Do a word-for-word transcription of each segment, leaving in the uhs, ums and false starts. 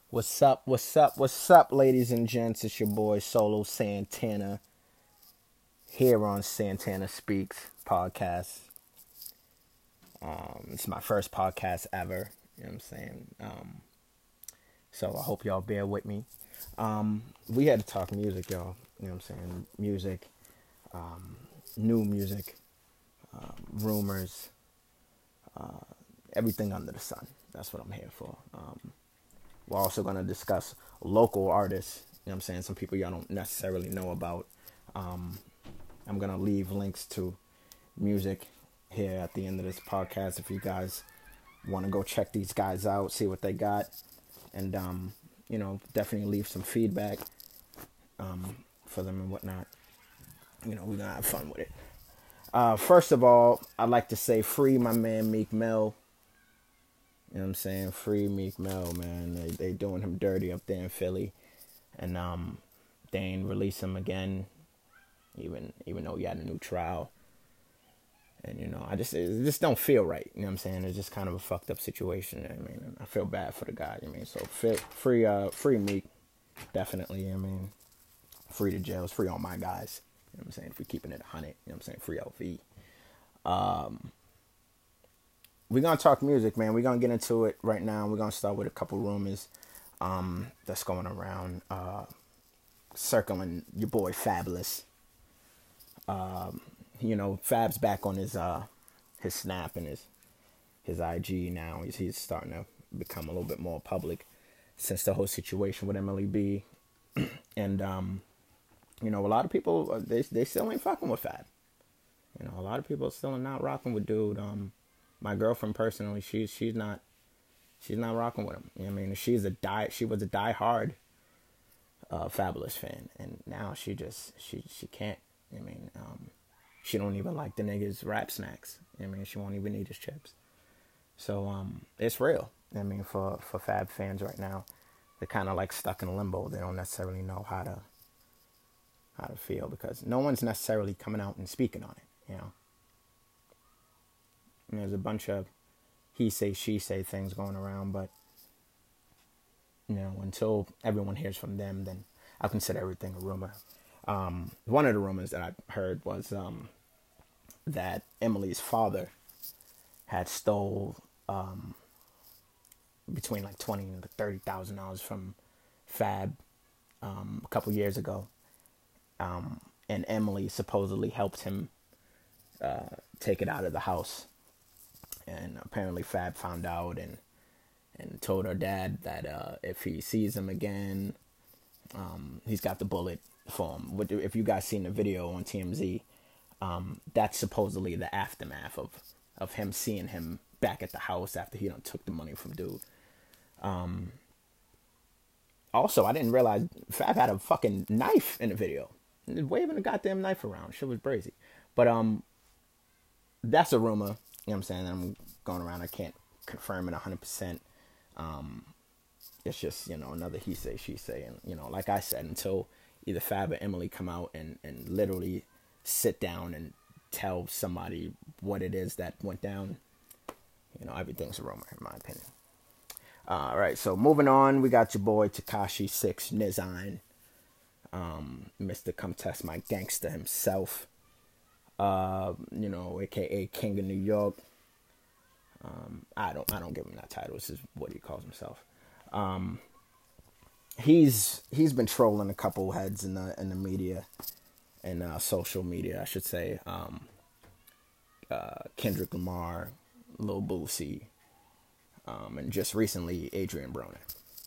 What's up? What's up? What's up, ladies and gents? It's your boy Solo Santana here on Santana Speaks podcast. Um, it's my first podcast ever. You know what I'm saying? Um, so I hope y'all bear with me. Um, we had to talk music, y'all. You know what I'm saying? Music, um, new music, um, rumors, uh, everything under the sun. That's what I'm here for. Um, We're also going to discuss local artists. You know what I'm saying? Some people y'all don't necessarily know about. Um, I'm going to leave links to music here at the end of this podcast if you guys want to go check these guys out, see what they got. And, um, you know, definitely leave some feedback um, for them and whatnot. You know, we're going to have fun with it. Uh, first of all, I'd like to say free my man Meek Mill. You know what I'm saying? Free Meek Mill, man. They they doing him dirty up there in Philly. And um they ain't release him again. Even even though he had a new trial. And you know, I just it just don't feel right. You know what I'm saying? It's just kind of a fucked up situation. I mean, I feel bad for the guy, you know what I mean? So free free uh free Meek, definitely, you know what I mean. Free the jails, free all my guys. You know what I'm saying? If we're keeping it a hundred, you know what I'm saying? Free L V. Um We're going to talk music, man. We're going to get into it right now. We're going to start with a couple rumors um, that's going around, uh, circling your boy Fabolous. Um, you know, Fab's back on his uh, his Snap and his his I G now. He's, he's starting to become a little bit more public since the whole situation with Emily B. and, um, you know, a lot of people, they, they still ain't fucking with Fab. You know, a lot of people are still not rocking with dude. Um, My girlfriend personally, she's she's not she's not rocking with him. You know what I mean? She's a die she was a diehard uh Fabolous fan, and now she just she she can't. You know what I mean, um she don't even like the niggas rap snacks. You know what I mean, she won't even eat his chips. So um it's real. You know what I mean, for for Fab fans right now, they're kind of like stuck in limbo. They don't necessarily know how to how to feel because no one's necessarily coming out and speaking on it. You know. And there's a bunch of he say, she say things going around, but, you know, until everyone hears from them, then I'll consider everything a rumor. Um, one of the rumors that I heard was um, that Emily's father had stole um, between like twenty and thirty thousand dollars from Fab um, a couple years ago, um, and Emily supposedly helped him uh, take it out of the house. And apparently Fab found out and and told her dad that uh, if he sees him again, um, he's got the bullet for him. If you guys seen the video on T M Z, um, that's supposedly the aftermath of, of him seeing him back at the house after he done took the money from dude. Um, also, I didn't realize Fab had a fucking knife in the video. Waving a goddamn knife around. Shit was crazy. But um, that's a rumor. You know what I'm saying? I'm going around. I can't confirm it one hundred percent. Um, it's just, you know, another he say, she say. And, you know, like I said, until either Fab or Emily come out and, and literally sit down and tell somebody what it is that went down, you know, everything's a rumor, in my opinion. Uh, all right, so moving on, we got your boy Tekashi six Nine, um, Mister Come Test My Gangster himself. Uh, you know, A K A King of New York. Um, I don't, I don't give him that title. This is what he calls himself. Um, he's he's been trolling a couple heads in the in the media, and uh, social media, I should say. Um, uh, Kendrick Lamar, Lil Boosie, um, and just recently Adrian Broner.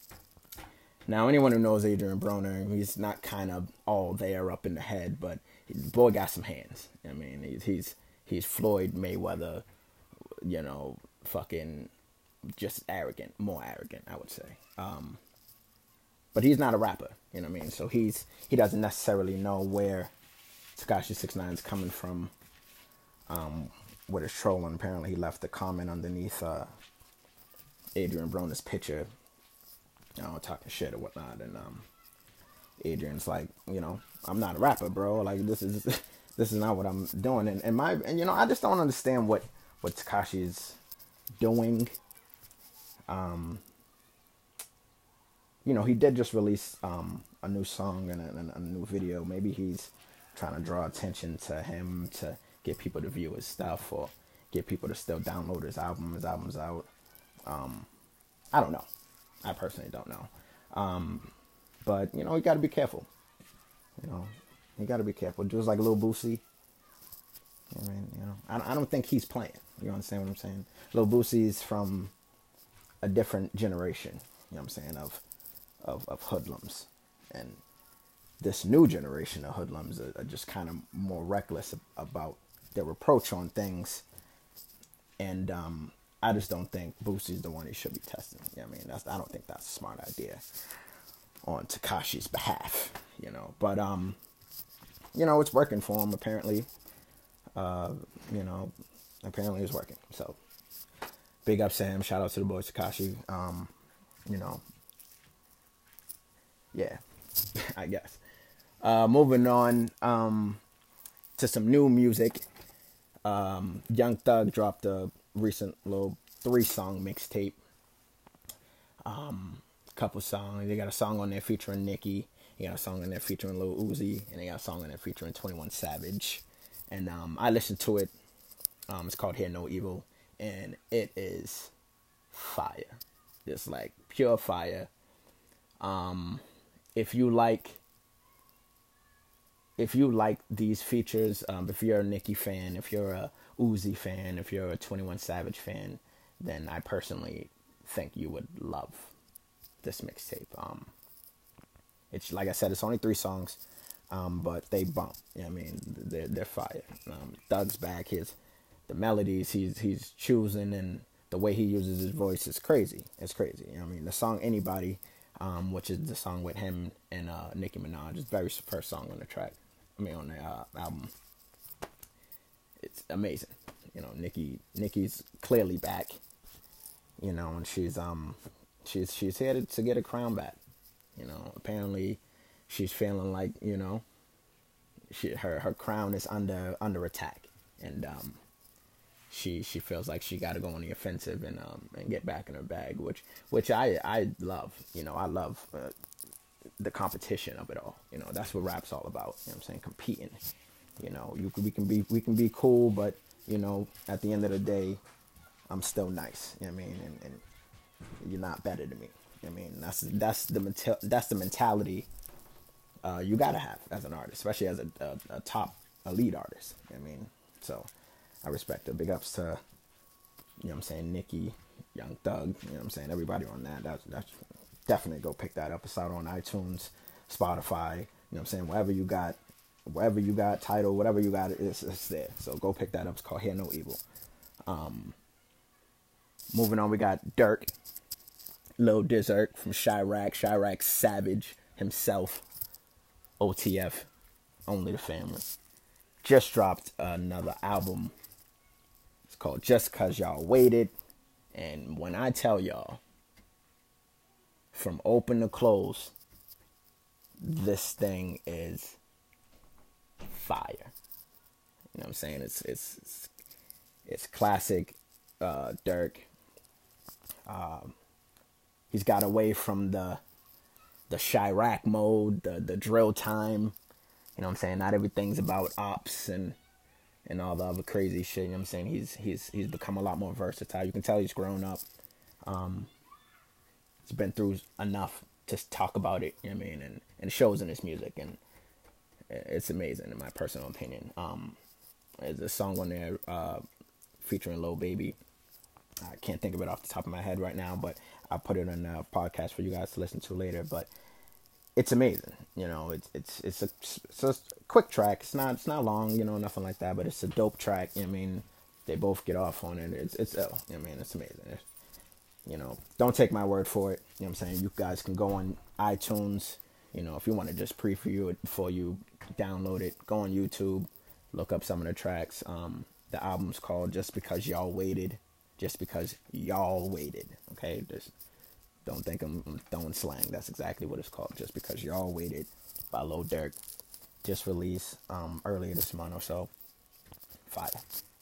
Now, anyone who knows Adrian Broner, he's not kind of all there up in the head, but the boy got some hands. I mean, he's he's he's Floyd Mayweather, you know, fucking just arrogant, more arrogant, I would say. Um, but he's not a rapper, you know what I mean? So he's he doesn't necessarily know where Tekashi six nine is coming from. Um, with his trolling, apparently he left a comment underneath uh, Adrian Broner's picture, you know, talking shit or whatnot, and um, Adrian's like, you know, I'm not a rapper, bro. Like, this is this is not what I'm doing. And, and my and you know, I just don't understand what what Tekashi's doing. Um, you know, he did just release um, a new song and a, and a new video. Maybe he's trying to draw attention to him to get people to view his stuff or get people to still download his album. His album's out. Um, I don't know. I personally don't know. Um, but, you know, you got to be careful. You know, you got to be careful. Just like Lil Boosie. I mean, you know, I, I don't think he's playing. You understand what I'm saying? Lil Boosie's from a different generation. You know what I'm saying? Of, of, of hoodlums. And this new generation of hoodlums are, are just kind of more reckless about their approach on things. And um, I just don't think Boosie's the one he should be testing. You know what I mean? That's, I don't think that's a smart idea on Tekashi's behalf, you know. But, um, you know, it's working for him, apparently. Uh, you know, apparently it's working. So, big up Sam. Shout out to the boy Tekashi. Um, you know, yeah, I guess. Uh, moving on um, to some new music. Um, Young Thug dropped a recent little three-song mixtape. Um, couple songs. They got a song on there featuring Nicki. They got a song on there featuring Lil Uzi, and they got a song on there featuring twenty-one Savage. And um, I listened to it. Um, it's called Hear No Evil, and it is fire. It's like pure fire. Um, if you like, if you like these features, um, if you're a Nicki fan, if you're a Uzi fan, if you're a twenty-one Savage fan, then I personally think you would love this mixtape. Um, it's like I said, it's only three songs, um, but they bump. You know what I mean, they're they're fire. Um, Thug's back. His the melodies he's he's choosing and the way he uses his voice is crazy. It's crazy. You know what I mean, the song Anybody, um, which is the song with him and uh, Nicki Minaj, is the very first song on the track. I mean, on the uh, album. It's amazing. You know, Nicki Nicki's clearly back. You know, and she's um she's she's here to, to get a crown back. You know, apparently she's feeling like, you know, she her, her crown is under under attack, and um she she feels like she got to go on the offensive and um and get back in her bag, which which I I love. You know, I love uh, the competition of it all. You know, that's what rap's all about. You know what I'm saying? Competing. You know, you we can be we can be cool, but you know, at the end of the day, I'm still nice. You know what I mean? And, and you're not better than me. You know what I mean? That's that's the mental that's the mentality uh, you gotta have as an artist, especially as a, a, a top elite artist. You know what I mean? So I respect it. Big ups to, you know what I'm saying, Nicki, Young Thug, you know what I'm saying, everybody on that. That's that's definitely go pick that up. It's out on iTunes, Spotify, you know what I'm saying, wherever you got wherever you got Tidal, whatever you got, it's, it's there. So go pick that up. It's called Hear No Evil. Um, moving on, we got Dirk, Lil Dessert from Chirac, Chirac Savage himself, O T F, Only the Family. Just dropped another album. It's called Just Cause Y'all Waited. And when I tell y'all, from open to close, this thing is fire. You know what I'm saying? It's it's it's, it's classic uh, Dirk. Um, he's got away from the the Chirac mode, the the drill time. You know what I'm saying? Not everything's about ops and and all the other crazy shit. You know what I'm saying? He's he's he's become a lot more versatile. You can tell he's grown up. Um, he's been through enough to talk about it. You know what I mean? And and it shows in his music, and it's amazing in my personal opinion. Um, there's a song on there uh, featuring Lil Baby. I can't think of it off the top of my head right now, but I'll put it on a podcast for you guys to listen to later. But it's amazing, you know. It's it's it's a, it's a quick track. It's not it's not long, you know, nothing like that. But it's a dope track. You know what I mean, they both get off on it. It's it's ill. You know what I mean, it's amazing. It's, you know, don't take my word for it. You know what I'm saying? You guys can go on iTunes. You know, if you want to just preview it before you download it, go on YouTube, look up some of the tracks. Um, the album's called Just Because Y'all Waited. Just Because Y'all Waited. Okay, just don't think I'm, I'm throwing slang. That's exactly what it's called. Just Because Y'all Waited by Lil Durk. Just released um, earlier this month or so. Fire.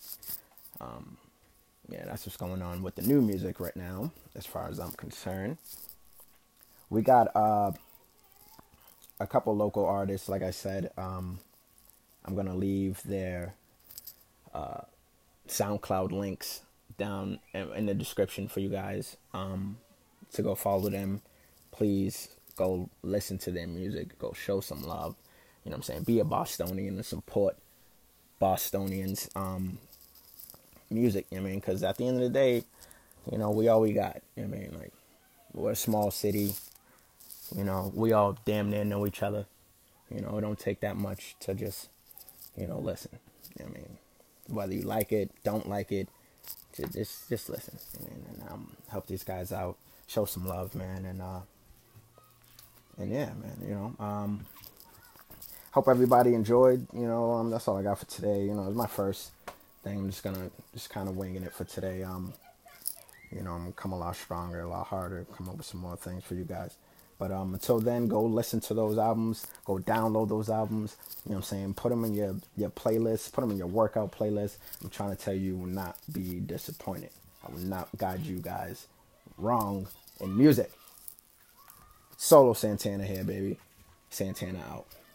Um, yeah, that's what's going on with the new music right now, as far as I'm concerned. We got uh, a couple local artists. Like I said, um, I'm gonna leave their uh, SoundCloud links down in, in the description for you guys um, to go follow them. Please go listen to their music. Go show some love. You know what I'm saying? Be a Bostonian and support Bostonians um, music. You know what I mean? Because at the end of the day, you know, we all we got. You know what I mean? Like, we're a small city. You know, we all damn near know each other. You know, it don't take that much to just, you know, listen. You know what I mean? Whether you like it, don't like it, just just, just listen. You know, and um, help these guys out. Show some love, man. And, uh, and yeah, man, you know. Um, hope everybody enjoyed. You know, um, that's all I got for today. You know, it's my first thing. I'm just going to just kind of winging it for today. Um, you know, I'm going to come a lot stronger, a lot harder, come up with some more things for you guys. But um, until then, go listen to those albums. Go download those albums. You know what I'm saying? Put them in your, your playlist. Put them in your workout playlist. I'm trying to tell you, you will not be disappointed. I will not guide you guys wrong in music. Solo Santana here, baby. Santana out.